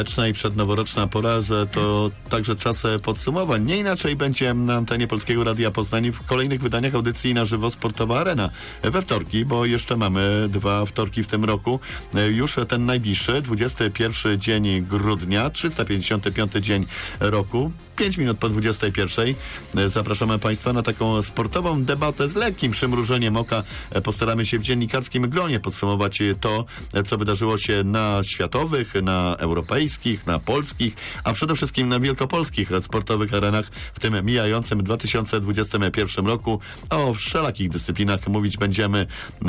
świąteczna i przednoworoczna pora, że to także czas podsumowań. Nie inaczej będzie na antenie Polskiego Radia Poznań w kolejnych wydaniach audycji na żywo Sportowa Arena. We wtorki, bo jeszcze mamy dwa wtorki w tym roku. Już ten najbliższy, dwudziesty pierwszy dzień grudnia, trzysta pięćdziesiąty piąty dzień roku, pięć minut po dwudziestej pierwszej. Zapraszamy Państwa na taką sportową debatę z lekkim przymrużeniem oka. Postaramy się w dziennikarskim gronie podsumować to, co wydarzyło się na światowych, na europejskich, na polskich, a przede wszystkim na wielkopolskich sportowych arenach w tym mijającym dwa tysiące dwudziestym pierwszym roku. O wszelakich dyscyplinach mówić będziemy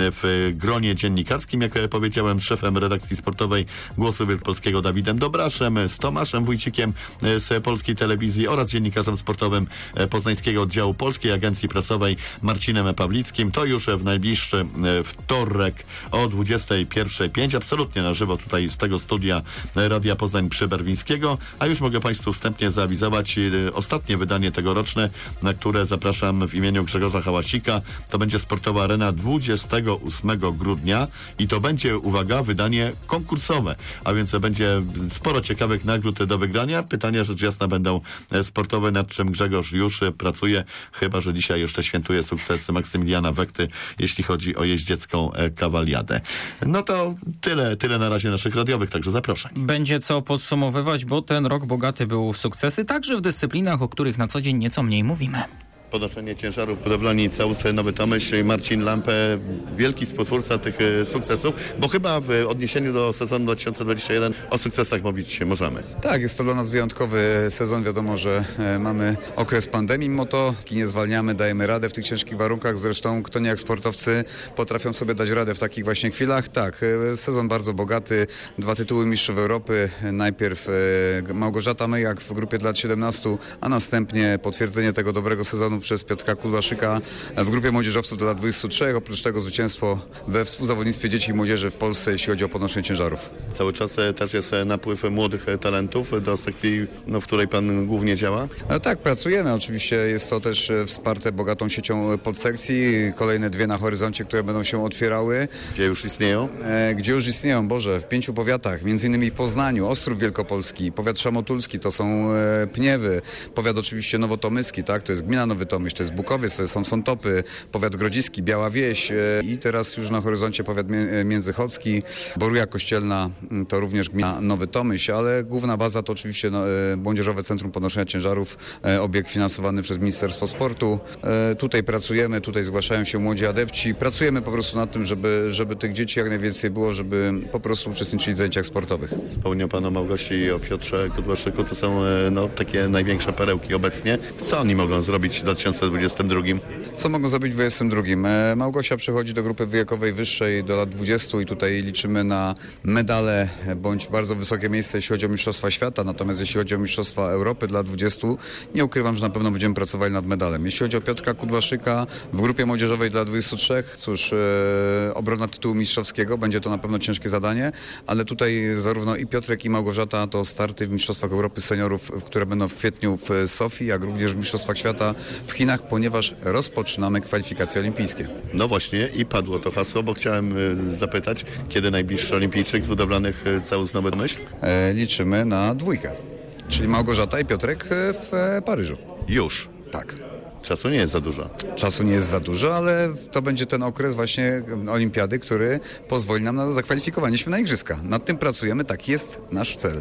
w gronie dziennikarskim, jak powiedziałem, z szefem redakcji sportowej Głosu Wielkopolskiego Dawidem Dobraszem, z Tomaszem Wójcikiem z Polskiej Telewizji oraz dziennikarzem sportowym Poznańskiego Oddziału Polskiej Agencji Prasowej Marcinem Pawlickim. To już w najbliższy wtorek o dwudziestej pierwszej pięć, absolutnie na żywo tutaj z tego studia Radia Poznań przy Berwińskiego, a już mogę Państwu wstępnie zaawizować ostatnie wydanie tegoroczne, na które zapraszam w imieniu Grzegorza Hałasika. To będzie Sportowa Arena dwudziestego ósmego grudnia i to będzie, uwaga, wydanie konkursowe, a więc będzie sporo ciekawych nagród do wygrania. Pytania rzecz jasna będą sportowe, nad czym Grzegorz już pracuje, chyba że dzisiaj jeszcze świętuje sukces Maksymiliana Wekty, jeśli chodzi o jeździecką kawaliadę. No to tyle, tyle na razie naszych radiowych, także zaproszeń. Będzie co podsumowywać, bo ten rok bogaty był w sukcesy, także w dyscyplinach, o których na co dzień nieco mniej mówimy. Podnoszenie ciężarów budowlani Całus, Nowy Tomyśl, Marcin Lampę, wielki współtwórca tych e, sukcesów, bo chyba w odniesieniu do sezonu dwa tysiące dwudziestego pierwszego o sukcesach mówić się możemy. Tak, jest to dla nas wyjątkowy sezon. Wiadomo, że e, mamy okres pandemii, mimo to nie zwalniamy, dajemy radę w tych ciężkich warunkach. Zresztą kto nie jak sportowcy potrafią sobie dać radę w takich właśnie chwilach. Tak, e, sezon bardzo bogaty, dwa tytuły mistrzów Europy. Najpierw e, Małgorzata Myjak w grupie dla lat siedemnastu, a następnie potwierdzenie tego dobrego sezonu przez Piotrka Kudłaszyka w grupie młodzieżowców do lat dwudziestu trzech. Oprócz tego zwycięstwo we współzawodnictwie dzieci i młodzieży w Polsce, jeśli chodzi o podnoszenie ciężarów. Cały czas też jest napływ młodych talentów do sekcji, no, w której pan głównie działa? No tak, pracujemy. Oczywiście jest to też wsparte bogatą siecią podsekcji. Kolejne dwie na horyzoncie, które będą się otwierały. Gdzie już istnieją? E, gdzie już istnieją, Boże, w pięciu powiatach, między innymi w Poznaniu, Ostrów Wielkopolski, powiat szamotulski, to są e, Pniewy, powiat oczywiście nowotomyski, tak, to jest gmina Nowy Tomyśl, to jest Bukowiec, to są Sątopy, powiat grodziski, Biała Wieś e, i teraz już na horyzoncie powiat mie- międzychodzki, Boruja Kościelna, to również gmina Nowy Tomyśl, ale główna baza to oczywiście no, e, Młodzieżowe Centrum Podnoszenia Ciężarów, e, obiekt finansowany przez Ministerstwo Sportu. E, tutaj pracujemy, tutaj zgłaszają się młodzi adepci, pracujemy po prostu nad tym, żeby, żeby tych dzieci jak najwięcej było, żeby po prostu uczestniczyli w zajęciach sportowych. Wspomniał pan o Małgosi i o Piotrze Kudłaszyku, to są no, takie największe perełki obecnie. Co oni mogą zrobić w dwa tysiące dwudziestym drugim? Co mogą zrobić w dwudziestym drugim? E, Małgosia przechodzi do grupy wiekowej wyższej do lat dwudziestu i tutaj liczymy na medale bądź bardzo wysokie miejsce, jeśli chodzi o Mistrzostwa Świata, natomiast jeśli chodzi o Mistrzostwa Europy dla dwudziestu, nie ukrywam, że na pewno będziemy pracowali nad medalem. Jeśli chodzi o Piotrka Kudłaszyka w grupie młodzieżowej dla dwudziestu trzech, cóż, e, obrona tytułu mistrzowskiego, będzie to na pewno ciężkie zadanie, ale tutaj zarówno i Piotrek, i Małgorzata to starty w Mistrzostwach Europy Seniorów, które będą w kwietniu w Sofii, jak również w Mistrzostwach Świata w Chinach, ponieważ rozpoczynamy kwalifikacje olimpijskie. No właśnie i padło to hasło, bo chciałem y, zapytać, kiedy najbliższy olimpijczyk z budowlanych y, Całus Nowy Tomyśl? E, liczymy na dwójkę, czyli Małgorzata i Piotrek w e, Paryżu. Już? Tak. Czasu nie jest za dużo. Czasu nie jest za dużo, ale to będzie ten okres właśnie olimpiady, który pozwoli nam na zakwalifikowanie się na igrzyska. Nad tym pracujemy, taki jest nasz cel.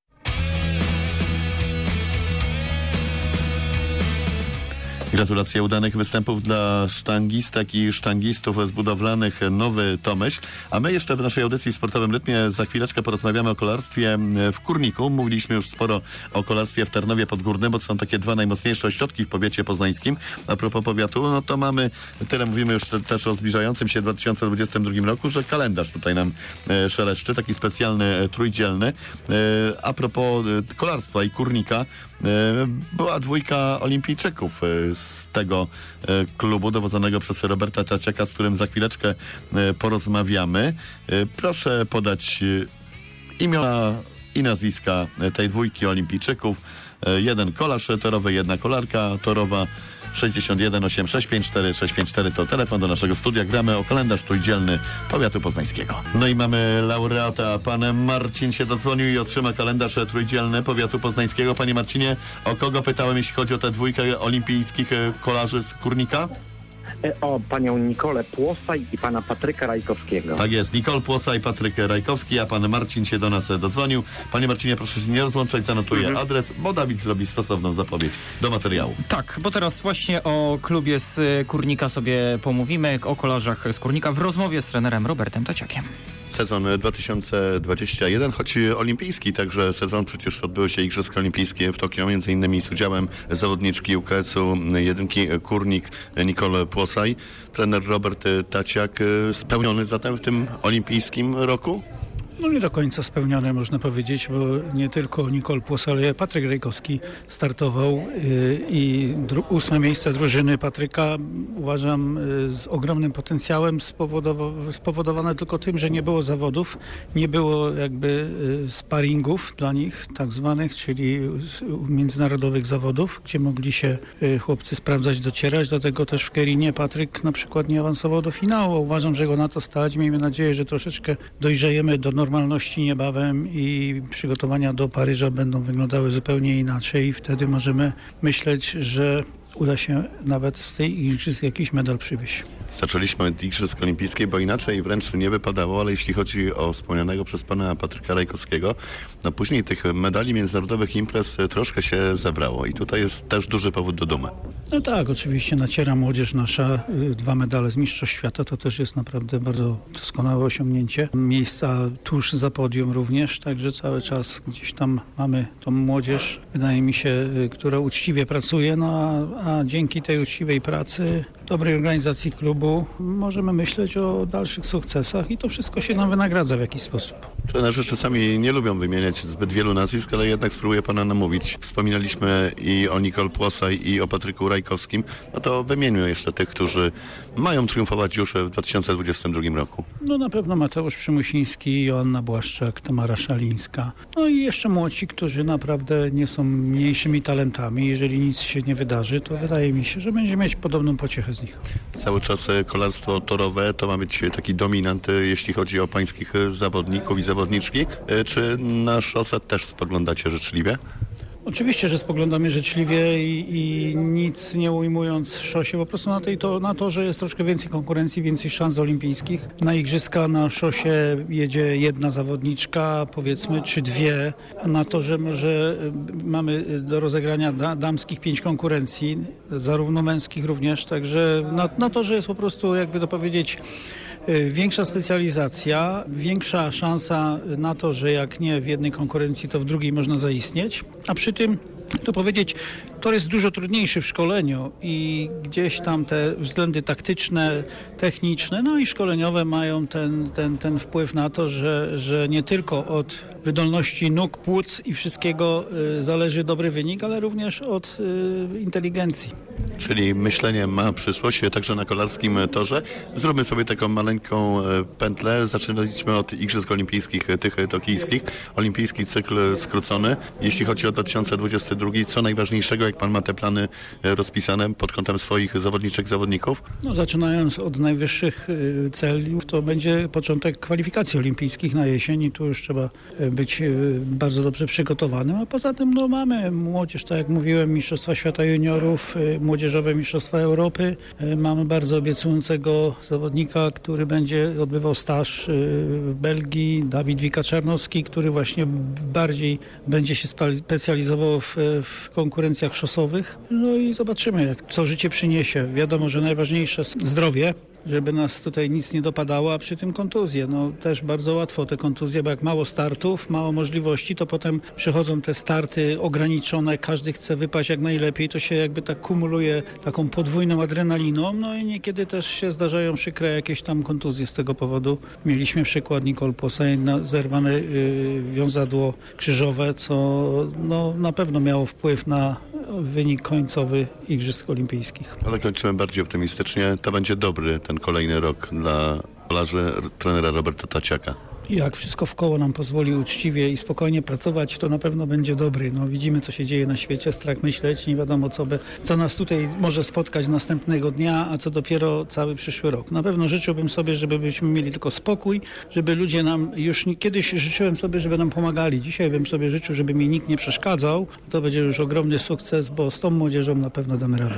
Gratulacje udanych występów dla sztangistek i sztangistów z budowlanych Nowy Tomyśl. A my jeszcze w naszej audycji w Sportowym Rytmie za chwileczkę porozmawiamy o kolarstwie w Kurniku. Mówiliśmy już sporo o kolarstwie w Tarnowie Podgórnym, bo to są takie dwa najmocniejsze ośrodki w powiecie poznańskim. A propos powiatu, no to mamy, tyle mówimy już też o zbliżającym się dwa tysiące dwudziestym drugim roku, że kalendarz tutaj nam e, szeleszczy, taki specjalny, e, trójdzielny. E, a propos e, kolarstwa i Kurnika, była dwójka olimpijczyków z tego klubu dowodzonego przez Roberta Czaciaka, z którym za chwileczkę porozmawiamy. Proszę podać imiona i nazwiska tej dwójki olimpijczyków. Jeden kolarz torowy, jedna kolarka torowa. sześćdziesiąt jeden osiemdziesiąt sześć pięćdziesiąt cztery sześć pięć cztery to telefon do naszego studia. Gramy o kalendarz trójdzielny powiatu poznańskiego. No i mamy laureata. Pan Marcin się dodzwonił i otrzyma kalendarz trójdzielny powiatu poznańskiego. Panie Marcinie, o kogo pytałem, jeśli chodzi o tę dwójkę olimpijskich kolarzy z Górnika? O panią Nikolę Płosaj i pana Patryka Rajkowskiego. Tak jest, Nikol Płosa i Patryk Rajkowski, a pan Marcin się do nas dodzwonił. Panie Marcinie, proszę się nie rozłączać, zanotuję mhm. adres, bo Dawid zrobi stosowną zapowiedź do materiału. Tak, bo teraz właśnie o klubie z Górnika sobie pomówimy, o kolarzach z Górnika w rozmowie z trenerem Robertem Taciakiem. Sezon dwa tysiące dwudziesty jeden, choć olimpijski, także sezon przecież odbyły się Igrzyska Olimpijskie w Tokio, między innymi z udziałem zawodniczki U K S-u jedynki Górnik Nicole Płosaj. Trener Robert Taciak, spełniony zatem w tym olimpijskim roku? No nie do końca spełnione, można powiedzieć, bo nie tylko Nicole Płosaj, ale Patryk Rajkowski startował yy, i dru- ósme miejsce drużyny Patryka uważam yy, z ogromnym potencjałem, spowodowa- spowodowane tylko tym, że nie było zawodów, nie było jakby yy, sparingów dla nich, tak zwanych, czyli yy, międzynarodowych zawodów, gdzie mogli się yy, chłopcy sprawdzać, docierać. Dlatego też w Kerinie Patryk na przykład nie awansował do finału. Uważam, że go na to stać. Miejmy nadzieję, że troszeczkę dojrzejemy do normalności niebawem i przygotowania do Paryża będą wyglądały zupełnie inaczej i wtedy możemy myśleć, że uda się nawet z tej igrzysk jakiś medal przywieźć. Zaczęliśmy od Igrzysk Olimpijskich, bo inaczej wręcz nie wypadało, ale jeśli chodzi o wspomnianego przez pana Patryka Rajkowskiego, no później tych medali międzynarodowych imprez troszkę się zebrało i tutaj jest też duży powód do dumy. No tak, oczywiście naciera młodzież nasza, dwa medale z Mistrzostw Świata, to też jest naprawdę bardzo doskonałe osiągnięcie. Miejsca tuż za podium również, także cały czas gdzieś tam mamy tą młodzież, wydaje mi się, która uczciwie pracuje, no a, a dzięki tej uczciwej pracy, dobrej organizacji klubu możemy myśleć o dalszych sukcesach i to wszystko się nam wynagradza w jakiś sposób. Trenerzy czasami nie lubią wymieniać zbyt wielu nazwisk, ale jednak spróbuję pana namówić. Wspominaliśmy i o Nicole Płosaj i o Patryku Rajkowskim. No to wymieńmy jeszcze tych, którzy mają triumfować już w dwa tysiące dwudziestym drugim roku. No na pewno Mateusz Przymusiński, Joanna Błaszczak, Tamara Szalińska. No i jeszcze młodzi, którzy naprawdę nie są mniejszymi talentami. Jeżeli nic się nie wydarzy, to wydaje mi się, że będziemy mieć podobną pociechę z nich. Cały czas kolarstwo torowe to ma być taki dominant, jeśli chodzi o pańskich zawodników i zawodniczki. Czy na szosę też spoglądacie życzliwie? Oczywiście, że spoglądamy życzliwie i, i nic nie ujmując szosie, po prostu na, tej, to, na to, że jest troszkę więcej konkurencji, więcej szans olimpijskich. Na igrzyska na szosie jedzie jedna zawodniczka, powiedzmy, czy dwie, a na to, że może mamy do rozegrania da, damskich pięć konkurencji, zarówno męskich również, także na, na to, że jest po prostu, jakby to powiedzieć, większa specjalizacja, większa szansa na to, że jak nie w jednej konkurencji, to w drugiej można zaistnieć, a przy tym to powiedzieć, to jest dużo trudniejszy w szkoleniu i gdzieś tam te względy taktyczne, techniczne, no i szkoleniowe mają ten, ten, ten wpływ na to, że, że nie tylko od wydolności nóg, płuc i wszystkiego y, zależy dobry wynik, ale również od y, inteligencji. Czyli myślenie ma przyszłość, także na kolarskim torze. Zróbmy sobie taką maleńką pętlę. Zaczynaliśmy od Igrzysk Olimpijskich, tych tokijskich. Olimpijski cykl skrócony. Jeśli chodzi o dwa tysiące dwudziesty drugi, co najważniejszego, jak pan ma te plany rozpisane pod kątem swoich zawodniczek, zawodników? No, zaczynając od najwyższych celów, to będzie początek kwalifikacji olimpijskich na jesień i tu już trzeba być bardzo dobrze przygotowanym, a poza tym no, mamy młodzież, tak jak mówiłem, Mistrzostwa Świata Juniorów, Młodzieżowe Mistrzostwa Europy. Mamy bardzo obiecującego zawodnika, który będzie odbywał staż w Belgii, Dawid Wika-Czarnowski, który właśnie bardziej będzie się specjalizował w, w konkurencjach szosowych. No i zobaczymy, jak, co życie przyniesie. Wiadomo, że najważniejsze zdrowie, żeby nas tutaj nic nie dopadało, a przy tym kontuzje. No też bardzo łatwo te kontuzje, bo jak mało startów, mało możliwości, to potem przychodzą te starty ograniczone, każdy chce wypaść jak najlepiej, to się jakby tak kumuluje taką podwójną adrenaliną, no i niekiedy też się zdarzają przykre jakieś tam kontuzje z tego powodu. Mieliśmy przykład Nicole Płosaj, zerwane yy, wiązadło krzyżowe, co no, na pewno miało wpływ na wynik końcowy Igrzysk Olimpijskich. Ale kończymy bardziej optymistycznie. To będzie dobry ten kolejny rok dla kolarzy trenera Roberta Taciaka. I jak wszystko w koło nam pozwoli uczciwie i spokojnie pracować, to na pewno będzie dobry. No, widzimy, co się dzieje na świecie, strach myśleć, nie wiadomo, co, by, co nas tutaj może spotkać następnego dnia, a co dopiero cały przyszły rok. Na pewno życzyłbym sobie, żebyśmy mieli tylko spokój, żeby ludzie nam, już kiedyś życzyłem sobie, żeby nam pomagali. Dzisiaj bym sobie życzył, żeby mi nikt nie przeszkadzał. To będzie już ogromny sukces, bo z tą młodzieżą na pewno damy radę.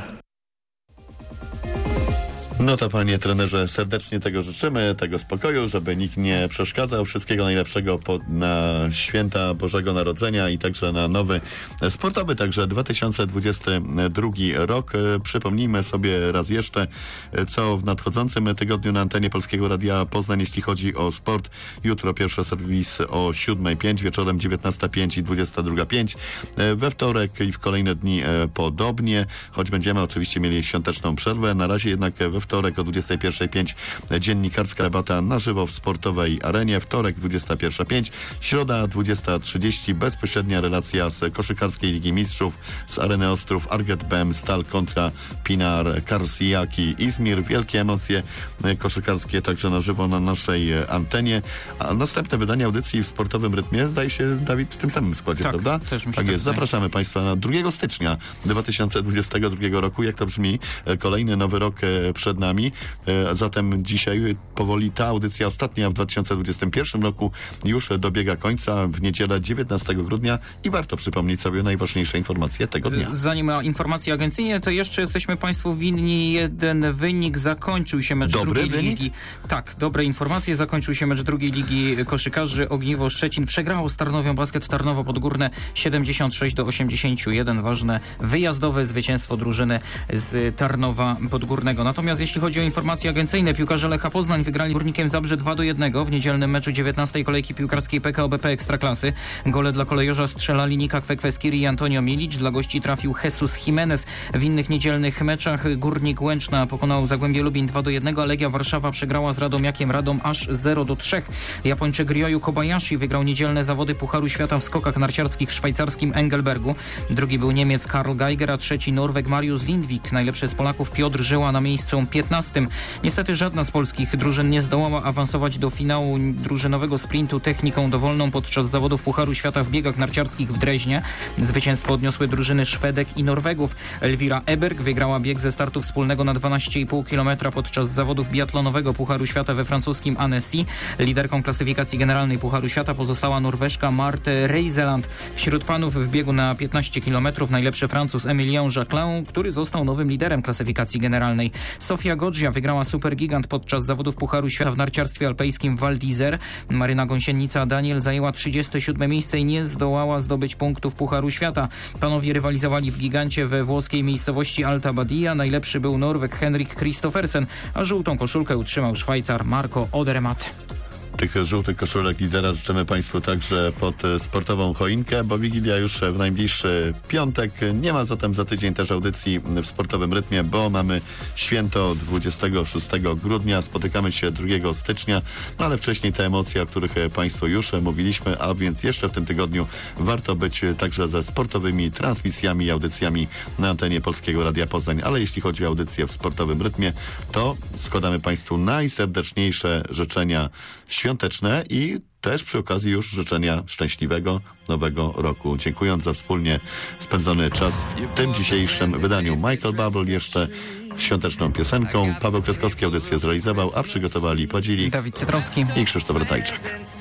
No to panie trenerze, serdecznie tego życzymy, tego spokoju, żeby nikt nie przeszkadzał. Wszystkiego najlepszego po, na święta Bożego Narodzenia i także na nowy sportowy, także dwa tysiące dwudziesty drugi rok. Przypomnijmy sobie raz jeszcze, co w nadchodzącym tygodniu na antenie Polskiego Radia Poznań, jeśli chodzi o sport. Jutro pierwszy serwis o siódma pięć, wieczorem dziewiętnasta pięć i dwudziesta druga pięć. We wtorek i w kolejne dni podobnie, choć będziemy oczywiście mieli świąteczną przerwę. Na razie jednak we wtorek o dwudziesta pierwsza pięć dziennikarska debata na żywo w sportowej arenie. Wtorek dwudziesta pierwsza pięć, środa dwudziesta trzydzieści bezpośrednia relacja z koszykarskiej Ligi Mistrzów z areny Ostrów, Arget Bem, Stal kontra Pinar Karsiaki Izmir. Wielkie emocje koszykarskie także na żywo na naszej antenie. A następne wydanie audycji w sportowym rytmie zdaje się, Dawid, w tym samym składzie, tak, prawda? Też mi się tak jest. wydaje. Zapraszamy Państwa na drugiego stycznia dwa tysiące dwudziestego drugiego roku. Jak to brzmi? Kolejny nowy rok przed nami. Zatem dzisiaj powoli ta audycja ostatnia w dwa tysiące dwudziestym pierwszym roku już dobiega końca w niedzielę dziewiętnastego grudnia i warto przypomnieć sobie najważniejsze informacje tego dnia. Zanim informacje agencyjne, to jeszcze jesteśmy Państwu winni jeden wynik. Zakończył się mecz Dobry drugiej wynik? ligi. Tak, dobre informacje. Zakończył się mecz drugiej ligi koszykarzy. Ogniwo Szczecin przegrało z Tarnowią Basket Tarnowo Podgórne siedemdziesiąt sześć do osiemdziesięciu jeden. Ważne wyjazdowe zwycięstwo drużyny z Tarnowa Podgórnego. Natomiast jeśli chodzi o informacje agencyjne, piłkarze Lecha Poznań wygrali z Górnikiem Zabrze dwa do jednego w niedzielnym meczu dziewiętnastej kolejki piłkarskiej P K O B P Ekstraklasy. Gole dla kolejorza strzelali Nika Kwekwe-Skiri i Antonio Milic. Dla gości trafił Jesus Jimenez. W innych niedzielnych meczach Górnik Łęczna pokonał Zagłębie Lubin dwa do jednego, a Legia Warszawa przegrała z Radomiakiem Radom aż zero do trzech. Japończyk Ryoyu Kobayashi wygrał niedzielne zawody Pucharu Świata w skokach narciarskich w szwajcarskim Engelbergu. Drugi był Niemiec Karl Geiger, a trzeci Norweg Mariusz Lindvik. Najlepszy z Polaków Piotr Żyła na miejscu piętnastym. Niestety żadna z polskich drużyn nie zdołała awansować do finału drużynowego sprintu techniką dowolną podczas zawodów Pucharu Świata w biegach narciarskich w Dreźnie. Zwycięstwo odniosły drużyny Szwedek i Norwegów. Elwira Eberg wygrała bieg ze startu wspólnego na dwanaście i pół kilometra podczas zawodów biatlonowego Pucharu Świata we francuskim Annecy. Liderką klasyfikacji generalnej Pucharu Świata pozostała Norweszka Marte Reiseland. Wśród panów w biegu na piętnaście kilometrów najlepszy Francuz Emilien Jacquelin, który został nowym liderem klasyfikacji generalnej. Sofia Godzia wygrała Supergigant podczas zawodów Pucharu Świata w narciarstwie alpejskim Val d'Isère. Maryna Gąsienica Daniel zajęła trzydzieste siódme miejsce i nie zdołała zdobyć punktów Pucharu Świata. Panowie rywalizowali w gigancie we włoskiej miejscowości Alta Badia. Najlepszy był Norweg Henrik Kristoffersen, a żółtą koszulkę utrzymał Szwajcar Marco Odermatt. Tych żółtych koszulek lidera życzymy Państwu także pod sportową choinkę, bo Wigilia już w najbliższy piątek. Nie ma zatem za tydzień też audycji w sportowym rytmie, bo mamy święto dwudziestego szóstego grudnia. Spotykamy się drugiego stycznia, no ale wcześniej te emocje, o których Państwu już mówiliśmy, a więc jeszcze w tym tygodniu warto być także ze sportowymi transmisjami i audycjami na antenie Polskiego Radia Poznań. Ale jeśli chodzi o audycję w sportowym rytmie, to składamy Państwu najserdeczniejsze życzenia świąteczne i też przy okazji już życzenia szczęśliwego nowego roku. Dziękując za wspólnie spędzony czas w tym dzisiejszym wydaniu. Michael Bublé jeszcze świąteczną piosenką. Paweł Kwiatkowski audycję zrealizował, a przygotowali, płacili Dawid Cytrowski i Krzysztof Ratajczak.